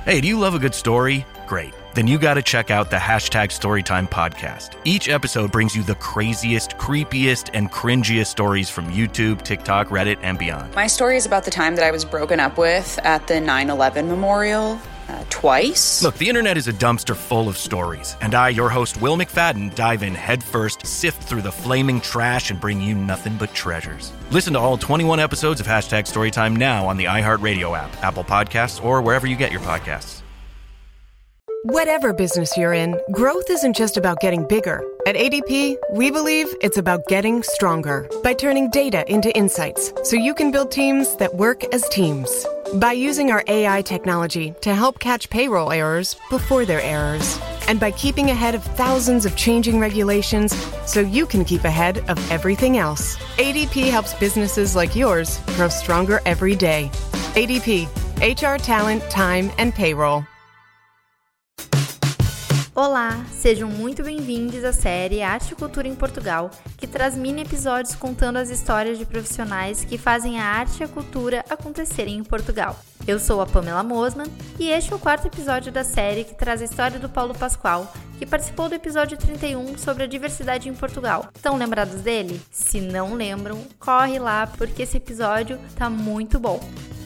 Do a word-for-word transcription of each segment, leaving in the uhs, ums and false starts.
Hey, do you love a good story? Great. Then you gotta check out the Hashtag Storytime podcast. Each episode brings you the craziest, creepiest, and cringiest stories from YouTube, TikTok, Reddit, and beyond. My story is about the time that I was broken up with at the nine eleven memorial. Uh, twice? Look, the internet is a dumpster full of stories, and I, your host, Will McFadden, dive in headfirst, sift through the flaming trash, and bring you nothing but treasures. Listen to all twenty-one episodes of Hashtag Storytime now on the iHeartRadio app, Apple Podcasts, or wherever you get your podcasts. Whatever business you're in, growth isn't just about getting bigger. At A D P, we believe it's about getting stronger by turning data into insights so you can build teams that work as teams. By using our A I technology to help catch payroll errors before they're errors. And by keeping ahead of thousands of changing regulations so you can keep ahead of everything else. A D P helps businesses like yours grow stronger every day. A D P, H R Talent, Time and Payroll. Olá, sejam muito bem-vindos à série Arte e Cultura em Portugal, que traz mini episódios contando as histórias de profissionais que fazem a arte e a cultura acontecerem em Portugal. Eu sou a Pamela Mosman e este é o quarto episódio da série que traz a história do Paulo Pascoal, que participou do episódio trinta e um sobre a diversidade em Portugal. Estão lembrados dele? Se não lembram, corre lá porque esse episódio tá muito bom.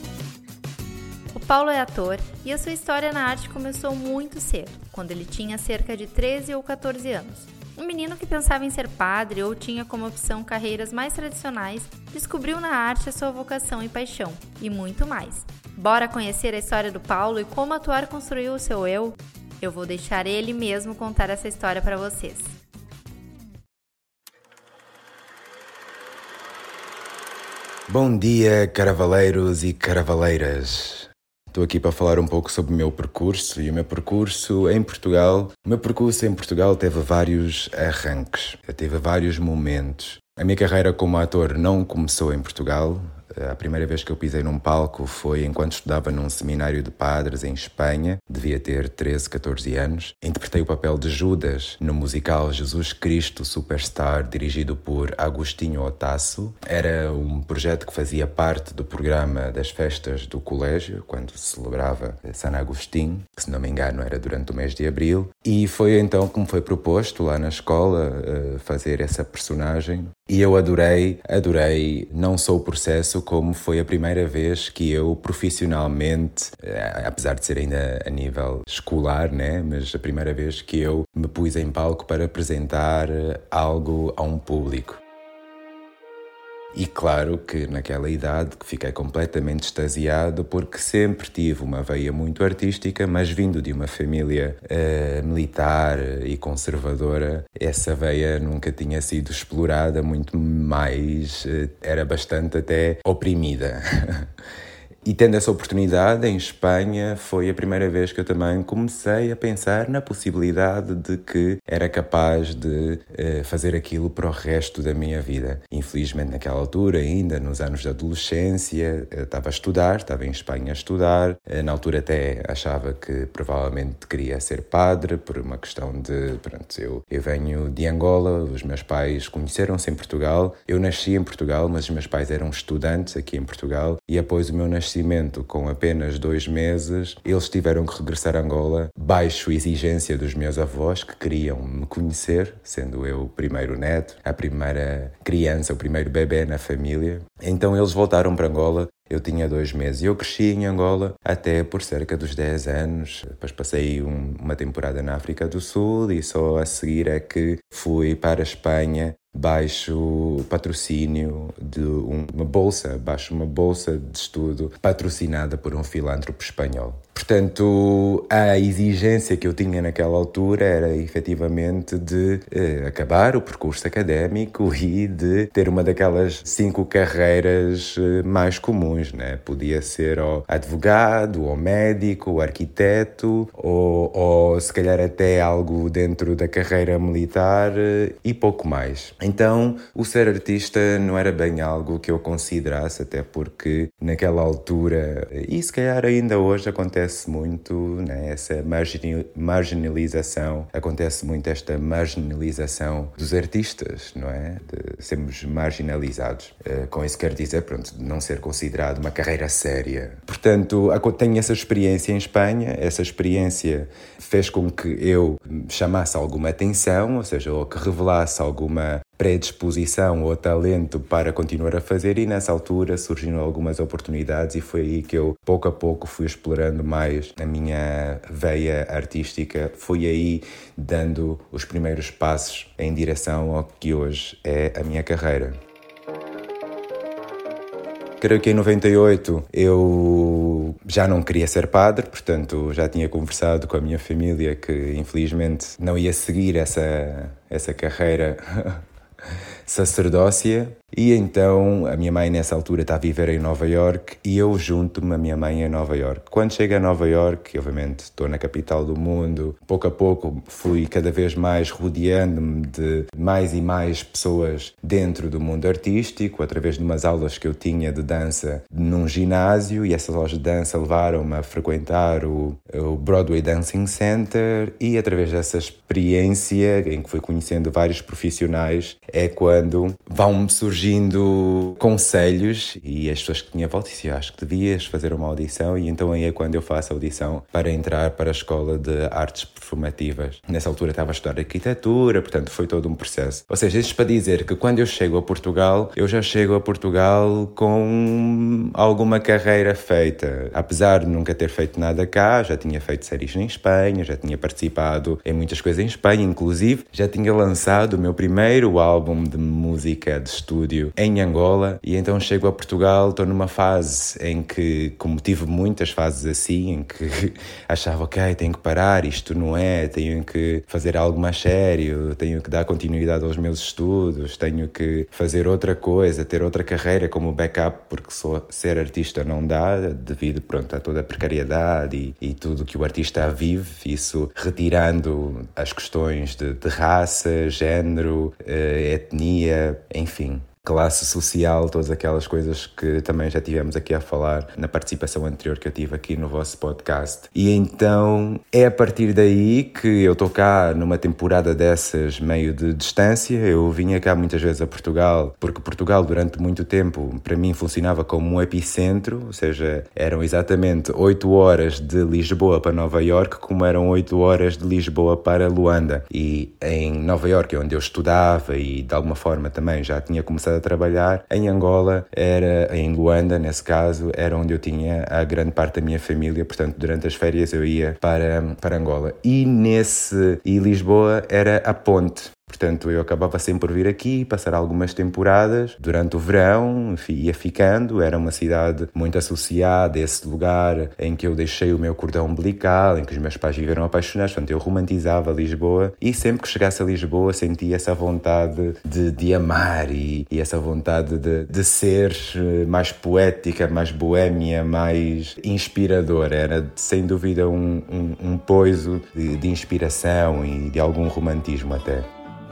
O Paulo é ator e a sua história na arte começou muito cedo, quando ele tinha cerca de treze ou quatorze anos. Um menino que pensava em ser padre ou tinha como opção carreiras mais tradicionais, descobriu na arte a sua vocação e paixão, e muito mais. Bora conhecer a história do Paulo e como atuar construiu o seu eu? Eu vou deixar ele mesmo contar essa história para vocês. Bom dia, caravaleiros e caravaleiras. Estou aqui para falar um pouco sobre o meu percurso e o meu percurso em Portugal. O meu percurso em Portugal teve vários arranques, teve vários momentos. A minha carreira como ator não começou em Portugal. A primeira vez que eu pisei num palco foi enquanto estudava num seminário de padres em Espanha. Devia ter treze, catorze anos. Interpretei o papel de Judas no musical Jesus Cristo Superstar, dirigido por Agostinho Otasso. Era um projeto que fazia parte do programa das festas do colégio, quando se celebrava San Agustín, que se não me engano era durante o mês de abril. E foi então que me foi proposto lá na escola fazer essa personagem. E eu adorei, adorei não só o processo, como foi a primeira vez que eu profissionalmente, apesar de ser ainda a nível escolar, né, mas a primeira vez que eu me pus em palco para apresentar algo a um público. E claro que naquela idade que fiquei completamente extasiado porque sempre tive uma veia muito artística, mas vindo de uma família uh, militar e conservadora, essa veia nunca tinha sido explorada, muito mais, uh, era bastante até oprimida. E tendo essa oportunidade em Espanha, foi a primeira vez que eu também comecei a pensar na possibilidade de que era capaz de uh, fazer aquilo para o resto da minha vida. Infelizmente, naquela altura, ainda nos anos da adolescência, eu estava a estudar, estava em Espanha a estudar. Uh, na altura até achava que provavelmente queria ser padre, por uma questão de... Pronto, eu, eu venho de Angola, os meus pais conheceram-se em Portugal. Eu nasci em Portugal, mas os meus pais eram estudantes aqui em Portugal. E após o meu nascimento, com apenas dois meses, eles tiveram que regressar a Angola, baixo exigência dos meus avós, que queriam me conhecer, sendo eu o primeiro neto, a primeira criança, o primeiro bebê na família. Então eles voltaram para Angola. Eu tinha dois meses e eu cresci em Angola até por cerca dos dez anos. Depois passei um, uma temporada na África do Sul e só a seguir é que fui para a Espanha baixo patrocínio de uma bolsa, baixo uma bolsa de estudo patrocinada por um filântropo espanhol. Portanto, a exigência que eu tinha naquela altura era efetivamente de eh, acabar o percurso académico e de ter uma daquelas cinco carreiras eh, mais comuns, né? Podia ser o advogado, ou médico, ou arquiteto, ou, ou se calhar até algo dentro da carreira militar eh, e pouco mais. Então, o ser artista não era bem algo que eu considerasse, até porque naquela altura, e se calhar ainda hoje acontece acontece muito, né, essa marginalização, acontece muito esta marginalização dos artistas, não é? De sermos marginalizados. Uh, com isso quero dizer, pronto, de não ser considerado uma carreira séria. Portanto, tenho essa experiência em Espanha, essa experiência fez com que eu chamasse alguma atenção, ou seja, ou que revelasse alguma predisposição ou talento para continuar a fazer, e nessa altura surgiram algumas oportunidades e foi aí que eu pouco a pouco fui explorando mais a minha veia artística, fui aí dando os primeiros passos em direção ao que hoje é a minha carreira. Creio que em noventa e oito eu já não queria ser padre, portanto já tinha conversado com a minha família que infelizmente não ia seguir essa, essa carreira sacerdócia, e então a minha mãe nessa altura está a viver em Nova Iorque e eu junto-me a minha mãe em Nova Iorque. Quando chego a Nova Iorque, obviamente estou na capital do mundo, pouco a pouco fui cada vez mais rodeando-me de mais e mais pessoas dentro do mundo artístico, através de umas aulas que eu tinha de dança num ginásio, e essas aulas de dança levaram-me a frequentar o, o Broadway Dancing Center, e através dessa experiência em que fui conhecendo vários profissionais é quando vão-me surgindo conselhos, e as pessoas que tinham volta diziam, acho que devias fazer uma audição, e então aí é quando eu faço a audição para entrar para a Escola de Artes Performativas. Nessa altura estava a estudar arquitetura, portanto foi todo um processo. Ou seja, isto para dizer que quando eu chego a Portugal, eu já chego a Portugal com alguma carreira feita. Apesar de nunca ter feito nada cá, já tinha feito séries em Espanha, já tinha participado em muitas coisas em Espanha, inclusive já tinha lançado o meu primeiro álbum de música de estúdio em Angola, e então chego a Portugal, estou numa fase em que, como tive muitas fases assim, em que achava, ok, tenho que parar, isto não é, tenho que fazer algo mais sério, tenho que dar continuidade aos meus estudos, tenho que fazer outra coisa, ter outra carreira como backup, porque só ser artista não dá, devido, pronto, a toda a precariedade e, e tudo que o artista vive, isso retirando as questões de, de raça, género, eh, etnia, enfim, classe social, todas aquelas coisas que também já tivemos aqui a falar na participação anterior que eu tive aqui no vosso podcast. E então é a partir daí que eu estou cá numa temporada dessas meio de distância. Eu vinha cá muitas vezes a Portugal, porque Portugal durante muito tempo para mim funcionava como um epicentro, ou seja, eram exatamente oito horas de Lisboa para Nova Iorque, como eram oito horas de Lisboa para Luanda. E em Nova Iorque, onde eu estudava e de alguma forma também já tinha começado a trabalhar, em Angola, era em Luanda, nesse caso, era onde eu tinha a grande parte da minha família, portanto, durante as férias eu ia para, para Angola. E nesse, e Lisboa era a ponte. Portanto, eu acabava sempre por vir aqui, passar algumas temporadas. Durante o verão, ia ficando. Era uma cidade muito associada a esse lugar em que eu deixei o meu cordão umbilical, em que os meus pais viveram apaixonados. Portanto, eu romantizava Lisboa e sempre que chegasse a Lisboa sentia essa vontade de, de amar e, e essa vontade de, de ser mais poética, mais boémia, mais inspiradora. Era, sem dúvida, um, um, um poiso de, de inspiração e de algum romantismo até.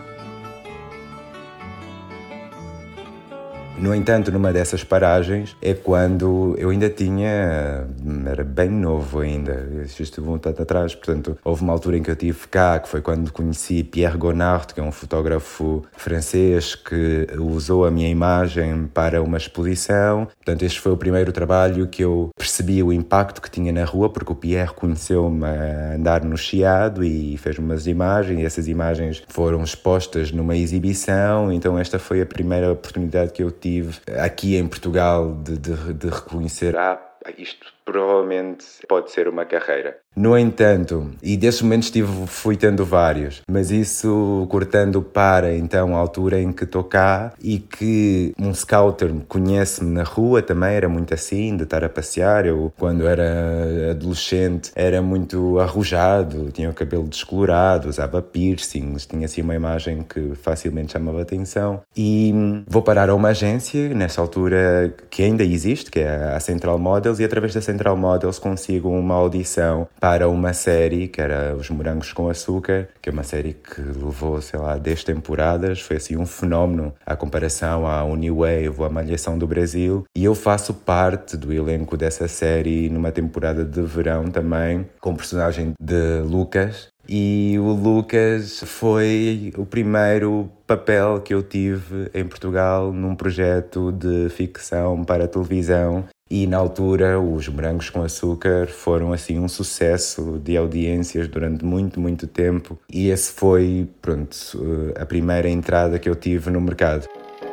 No entanto, numa dessas paragens é quando eu ainda tinha, era bem novo ainda, estive um tanto atrás, portanto, houve uma altura em que eu estive cá, que foi quando conheci Pierre Gonard, que é um fotógrafo francês que usou a minha imagem para uma exposição. Portanto, este foi o primeiro trabalho que eu percebi o impacto que tinha na rua, porque o Pierre conheceu-me a andar no Chiado e fez umas imagens, e essas imagens foram expostas numa exibição. Então esta foi a primeira oportunidade que eu tive aqui em Portugal de, de, de reconhecer, ah, isto provavelmente pode ser uma carreira. No entanto, e desses momentos tive, fui tendo vários, mas isso cortando para então a altura em que estou cá e que um scouter conhece-me na rua também, era muito assim, de estar a passear. Eu, quando era adolescente, era muito arrojado, tinha o cabelo descolorado, usava piercings, tinha assim uma imagem que facilmente chamava atenção. E vou parar a uma agência, nessa altura que ainda existe, que é a Central Models, e através da Central Central Models consigo uma audição para uma série que era Os Morangos com Açúcar, que é uma série que levou, sei lá, dez temporadas, foi assim um fenómeno à comparação à Uniwave ou à Malhação do Brasil, e eu faço parte do elenco dessa série numa temporada de verão também, com o personagem de Lucas. E o Lucas foi o primeiro papel que eu tive em Portugal num projeto de ficção para a televisão. E na altura Os Morangos com Açúcar foram assim um sucesso de audiências durante muito, muito tempo. E esse foi, pronto, a primeira entrada que eu tive no mercado.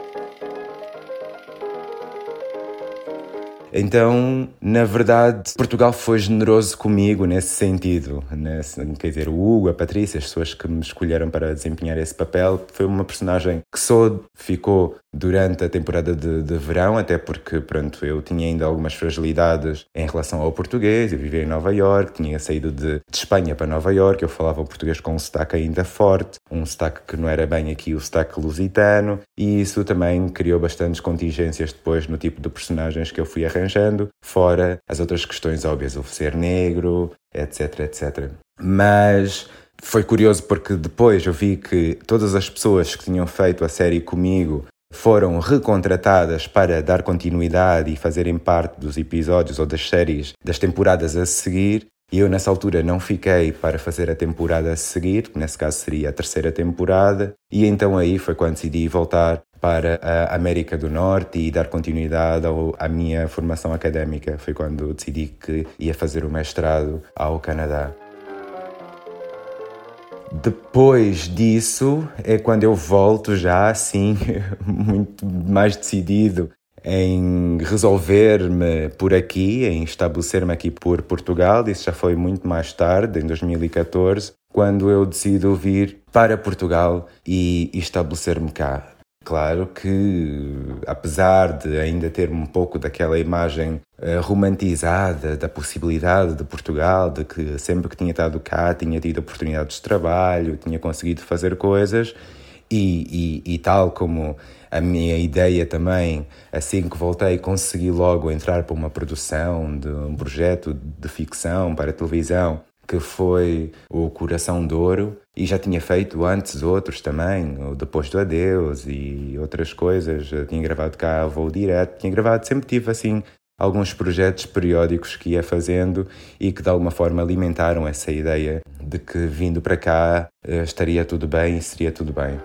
Então, na verdade, Portugal foi generoso comigo nesse sentido. Nesse, quer dizer, o Hugo, a Patrícia, as pessoas que me escolheram para desempenhar esse papel, foi uma personagem que só ficou durante a temporada de, de verão, até porque, pronto, eu tinha ainda algumas fragilidades em relação ao português. Eu vivia em Nova Iorque, tinha saído de, de Espanha para Nova Iorque, eu falava o português com um sotaque ainda forte, um sotaque que não era bem aqui o sotaque lusitano, e isso também criou bastantes contingências depois no tipo de personagens que eu fui arranjando, fora as outras questões óbvias, o ser negro, etc, etcétera. Mas foi curioso porque depois eu vi que todas as pessoas que tinham feito a série comigo foram recontratadas para dar continuidade e fazerem parte dos episódios ou das séries das temporadas a seguir. E eu nessa altura não fiquei para fazer a temporada a seguir, que nesse caso seria a terceira temporada. E então aí foi quando decidi voltar para a América do Norte e dar continuidade ao, à minha formação académica. Foi quando decidi que ia fazer o mestrado ao Canadá. Depois disso é quando eu volto já assim, muito mais decidido em resolver-me por aqui, em estabelecer-me aqui por Portugal. Isso já foi muito mais tarde, em dois mil e catorze, quando eu decido vir para Portugal e estabelecer-me cá. Claro que, apesar de ainda ter um pouco daquela imagem uh, romantizada da possibilidade de Portugal, de que sempre que tinha estado cá tinha tido oportunidades de trabalho, tinha conseguido fazer coisas, e, e, e tal como a minha ideia também, assim que voltei, consegui logo entrar para uma produção de um projeto de ficção para a televisão, que foi o Coração de Ouro, e já tinha feito antes outros também, o Depois do Adeus e outras coisas. Eu tinha gravado cá Voo Direto, tinha gravado, sempre tive assim alguns projetos periódicos que ia fazendo e que de alguma forma alimentaram essa ideia de que vindo para cá estaria tudo bem e seria tudo bem.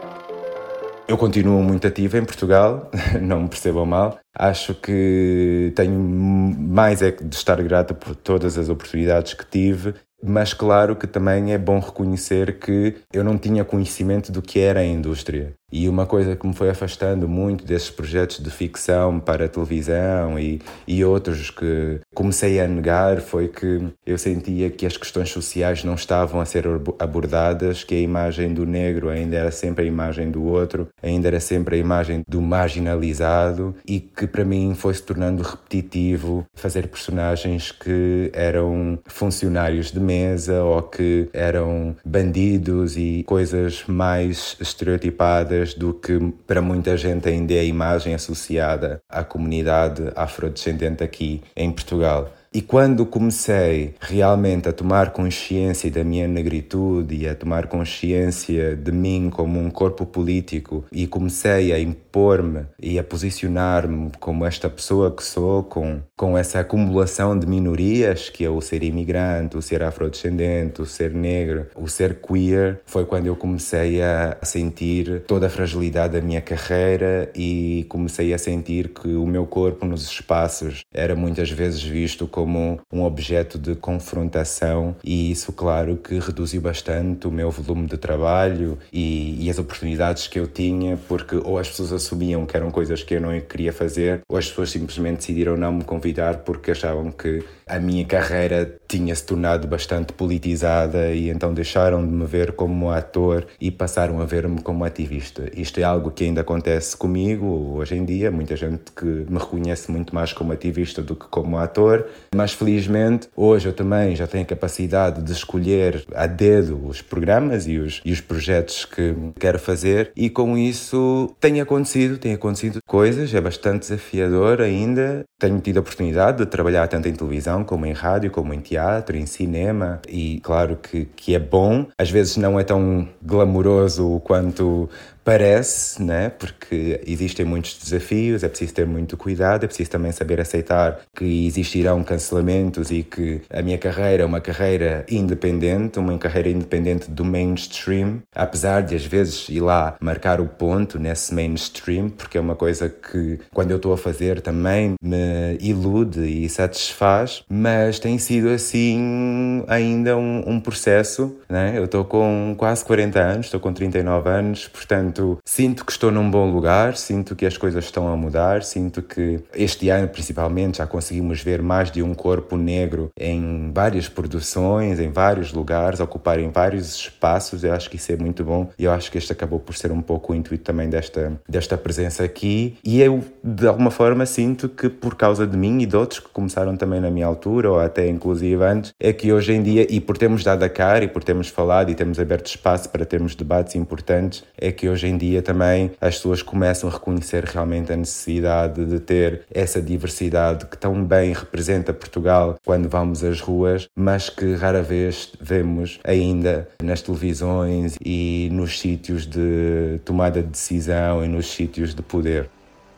Eu continuo muito ativo em Portugal, não me percebam mal. Acho que tenho mais é de estar grato por todas as oportunidades que tive, mas claro que também é bom reconhecer que eu não tinha conhecimento do que era a indústria. E uma coisa que me foi afastando muito desses projetos de ficção para a televisão e, e outros que comecei a negar foi que eu sentia que as questões sociais não estavam a ser abordadas, que a imagem do negro ainda era sempre a imagem do outro, ainda era sempre a imagem do marginalizado, e que para mim foi se tornando repetitivo fazer personagens que eram funcionários de mesa ou que eram bandidos e coisas mais estereotipadas do que para muita gente ainda é a imagem associada à comunidade afrodescendente aqui em Portugal. E quando comecei realmente a tomar consciência da minha negritude e a tomar consciência de mim como um corpo político e comecei a impor-me e a posicionar-me como esta pessoa que sou, com, com essa acumulação de minorias, que é o ser imigrante, o ser afrodescendente, o ser negro, o ser queer, foi quando eu comecei a sentir toda a fragilidade da minha carreira e comecei a sentir que o meu corpo nos espaços era muitas vezes visto como como um objeto de confrontação, e isso, claro, que reduziu bastante o meu volume de trabalho e, e as oportunidades que eu tinha, porque ou as pessoas assumiam que eram coisas que eu não queria fazer, ou as pessoas simplesmente decidiram não me convidar porque achavam que a minha carreira tinha-se tornado bastante politizada e então deixaram de me ver como ator e passaram a ver-me como ativista. Isto é algo que ainda acontece comigo hoje em dia, muita gente que me reconhece muito mais como ativista do que como ator, Mas felizmente hoje eu também já tenho a capacidade de escolher a dedo os programas e os, e os projetos que quero fazer, e com isso tem acontecido, tem acontecido coisas, é bastante desafiador ainda. Tenho tido a oportunidade de trabalhar tanto em televisão como em rádio, como em teatro, em cinema, e claro que, que é bom. Às vezes não é tão glamouroso quanto parece, né? Porque existem muitos desafios, é preciso ter muito cuidado, é preciso também saber aceitar que existirão cancelamentos e que a minha carreira é uma carreira independente, uma carreira independente do mainstream, apesar de às vezes ir lá marcar o ponto nesse mainstream, porque é uma coisa que quando eu estou a fazer também me ilude e satisfaz, mas tem sido assim ainda um, um processo, né? Eu estou com quase quarenta anos, estou com trinta e nove anos, portanto sinto que estou num bom lugar, sinto que as coisas estão a mudar, sinto que este ano principalmente já conseguimos ver mais de um corpo negro em várias produções, em vários lugares, ocuparem vários espaços. Eu acho que isso é muito bom e eu acho que este acabou por ser um pouco o intuito também desta, desta presença aqui, e eu de alguma forma sinto que por causa de mim e de outros que começaram também na minha altura ou até inclusive antes, é que hoje em dia, e por termos dado a cara e por termos falado e termos aberto espaço para termos debates importantes, é que hoje em dia também as pessoas começam a reconhecer realmente a necessidade de ter essa diversidade que tão bem representa Portugal quando vamos às ruas, mas que rara vez vemos ainda nas televisões e nos sítios de tomada de decisão e nos sítios de poder.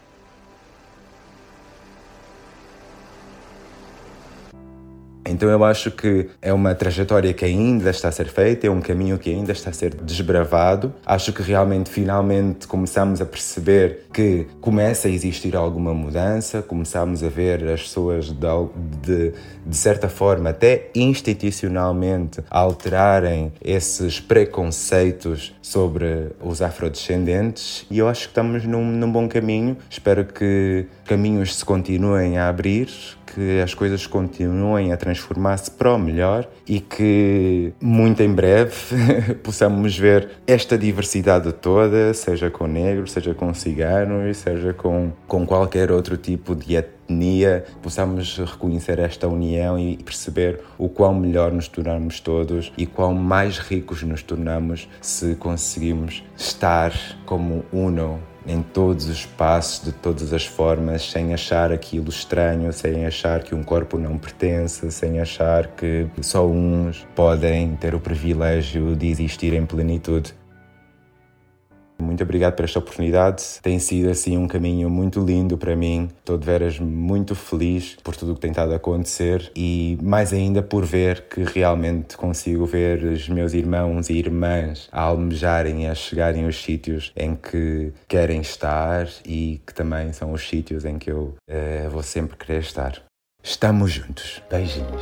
Então eu acho que é uma trajetória que ainda está a ser feita, é um caminho que ainda está a ser desbravado. Acho que realmente, finalmente, começamos a perceber que começa a existir alguma mudança, começamos a ver as pessoas, de, de, de certa forma, até institucionalmente, alterarem esses preconceitos sobre os afrodescendentes, e eu acho que estamos num, num bom caminho. Espero que caminhos se continuem a abrir, que as coisas continuem a transformar-se para o melhor e que muito em breve possamos ver esta diversidade toda, seja com negros, seja com ciganos, seja com, com qualquer outro tipo de etnia, possamos reconhecer esta união e perceber o quão melhor nos tornamos todos e quão mais ricos nos tornamos se conseguimos estar como uno em todos os espaços, de todas as formas, sem achar aquilo estranho, sem achar que um corpo não pertence, sem achar que só uns podem ter o privilégio de existir em plenitude. Muito obrigado por esta oportunidade. Tem sido assim um caminho muito lindo para mim. Estou de veras muito feliz por tudo o que tem estado a acontecer e mais ainda por ver que realmente consigo ver os meus irmãos e irmãs a almejarem e a chegarem aos sítios em que querem estar e que também são os sítios em que eu uh, vou sempre querer estar. Estamos juntos. Beijinhos.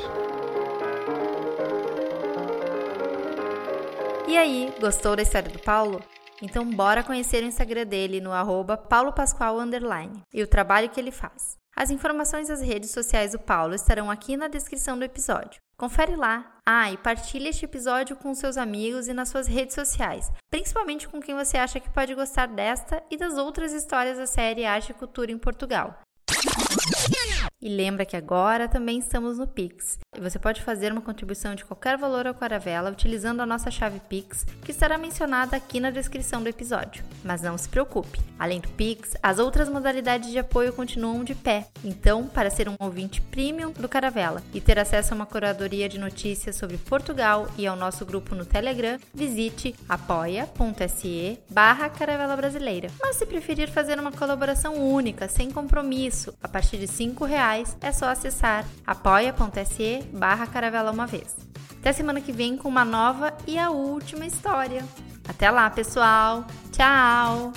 E aí, gostou da história do Paulo? Então bora conhecer o Instagram dele no arroba Paulo Pascoal underline e o trabalho que ele faz. As informações das redes sociais do Paulo estarão aqui na descrição do episódio. Confere lá. Ah, e partilhe este episódio com seus amigos e nas suas redes sociais, principalmente com quem você acha que pode gostar desta e das outras histórias da série Arte e Cultura em Portugal. E lembra que agora também estamos no Pix. E você pode fazer uma contribuição de qualquer valor ao Caravela utilizando a nossa chave Pix, que estará mencionada aqui na descrição do episódio. Mas não se preocupe, além do Pix, as outras modalidades de apoio continuam de pé. Então, para ser um ouvinte premium do Caravela e ter acesso a uma curadoria de notícias sobre Portugal e ao nosso grupo no Telegram, visite apoia.se barra Caravela Brasileira. Mas se preferir fazer uma colaboração única, sem compromisso, a partir de cinco reais, é só acessar apoia.se barra Caravela uma vez. Até semana que vem com uma nova e a última história. Até lá, pessoal. Tchau.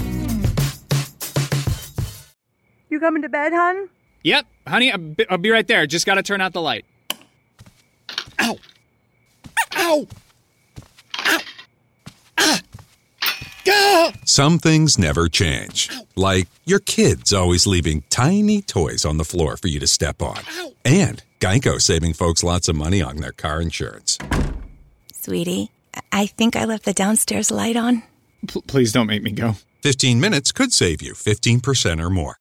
You coming to bed, hon? Yep, honey, I'll be, I'll be right there. Just gotta turn out the light. Ow! Ow! Ow! Ah! Ah! Some things never change. Like your kids always leaving tiny toys on the floor for you to step on. And Geico saving folks lots of money on their car insurance. Sweetie, I think I left the downstairs light on. P- please don't make me go. fifteen minutes could save you fifteen percent or more.